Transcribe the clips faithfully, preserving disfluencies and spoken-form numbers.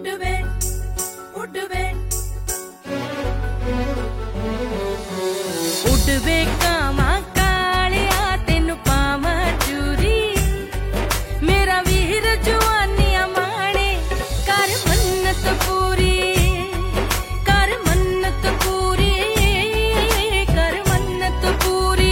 उड़वे उड़वे उड़वे कामा कालिया तेनु पावा चूरी मेरा वीर जवानिया माणे कर मन्नत पूरी कर मन्नत पूरी कर मन्नत पूरी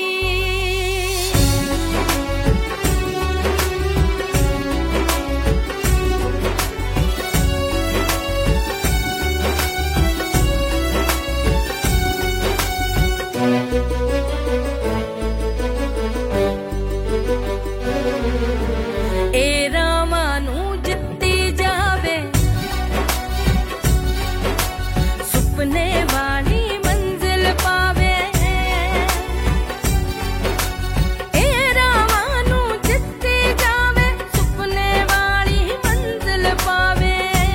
ए रामा नू जित्ती जावे सुपने वाली मंजिल पावे ए रामा नू जित्ती जावे सुपने वाली मंजिल पावे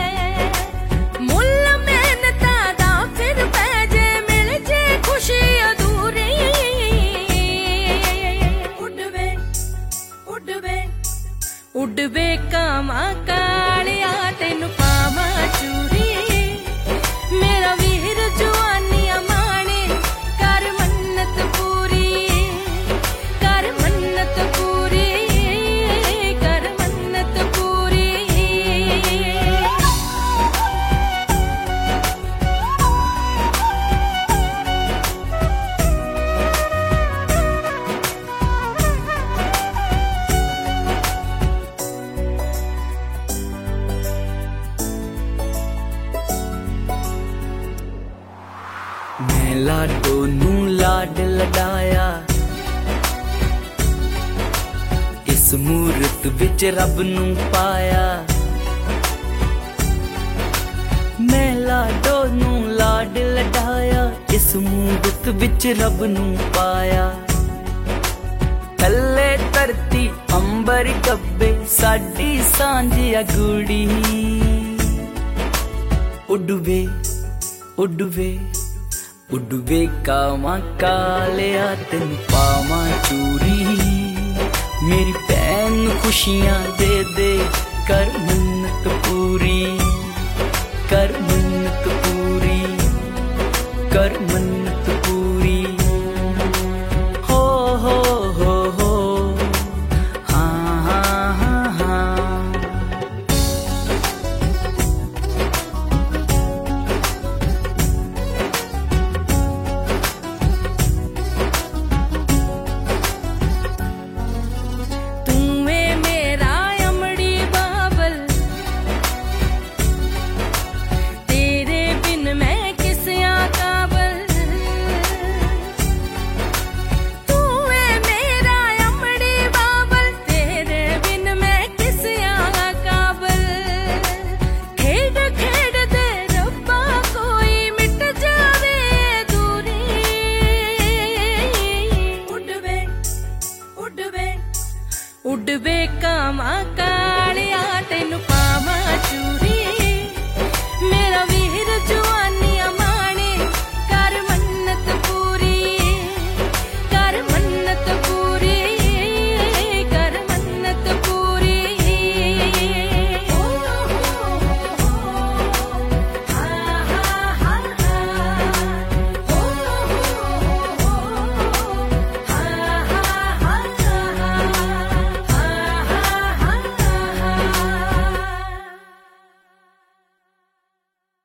मुल मेहनता दा फिर पैजे मिल जे खुशी अधूरी उड़वे उड़वे उड़वे कामा कालिया तेनु पावा चूरी मेरा वीर जवानिया माणे कर मन्नत पूरी कर मन्नत पूरी कर मन्नत पूरी मैं लाडो नू लाड लडाया इस मूरत विच रब नू पाया मैं लाडो नू लाड लडाया इस मूरत विच रब नू पाया थल्ले धरती अंबर गब्बे साडी सांझिया गुड़ी उड़वे उड़वे उड़वे कामा कालिया तेन पावा चूरी मेरी भैन खुशियां दे दे कर मन्नत पूरी कर मन्नत पूरी कर मन्नत